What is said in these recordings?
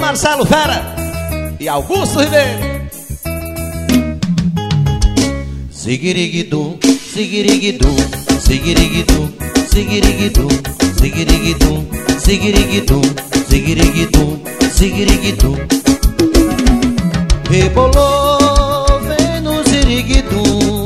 Marcelo Vera e Augusto Ribeiro. Sigiriguidum, sigiriguidum, sigiriguidum, sigiriguidum, sigiriguidum, sigiriguidum, sigiriguidum, sigiriguidum. Rebolou, vem no ziriguidum.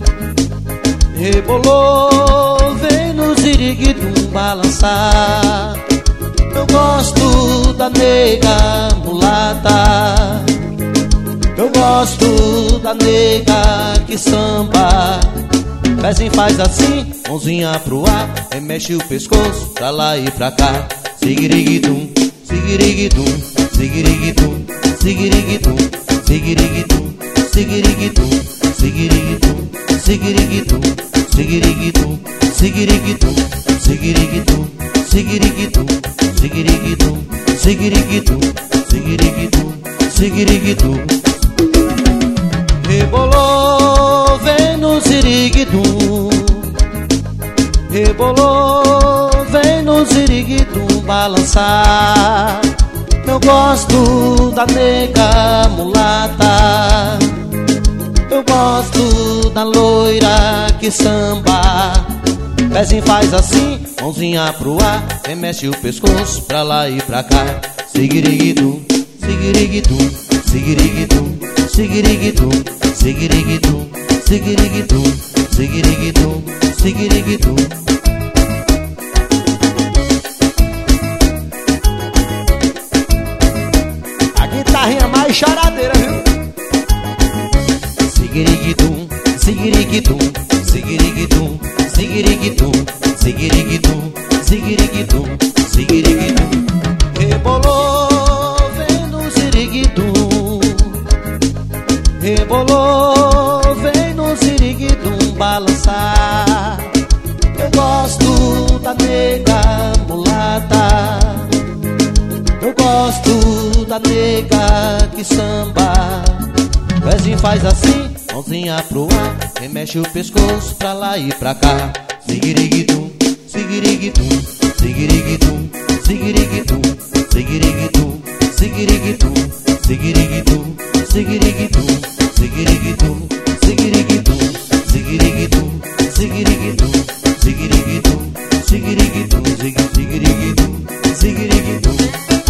Rebolou, vem no ziriguidum balançar. Eu gosto da nega mulata. Eu gosto da nega que samba. Pezinho faz assim, mãozinha pro ar, remexe o pescoço pra lá e pra cá. Sigiriguidum, sigiriguidum, sigiriguidum, sigiriguidum, sigiriguidum, sigiriguidum, sigiriguidum, sigiriguidum, sigiriguidum, sigiriguidum, sigiriguidum, sigiriguidum, sigiriguidum, sigiriguidum, sigiriguidum, sigiriguidum. Rebolou, vem no ziriguidum. Rebolou, vem no ziriguidum balançar. Eu gosto da nega mulata. Eu gosto da loira que samba. Pezinho faz assim, mãozinha pro ar, remexe o pescoço pra lá e pra cá. Sigiriguidum, sigiriguidum, sigiriguidum, sigiriguidum, sigiriguidum, sigiriguidum, sigiriguidum, sigiriguidum. A guitarrinha mais choradeira, viu? Sigiriguidum, sigiriguidum, sigiriguidum, sigiriguidum, sigiriguidum, sigiriguidum, sigiriguidum. Rebolou, vem no ziriguidum. Rebolou, vem no ziriguidum balançar. Eu gosto da nega mulata. Eu gosto da nega que samba. Pezinho faz assim, mãozinha pro ar, remexe o pescoço pra lá e pra cá. Sigiriguidum, sigiriguidum, sigiriguidum, sigiriguidum, sigiriguidum, sigiriguidum, sigiriguidum, sigiriguidum, sigiriguidum, sigiriguidum, sigiriguidum, sigiriguidum, sigiriguidum, sigiriguidum, sigiriguidum, sigiriguidum.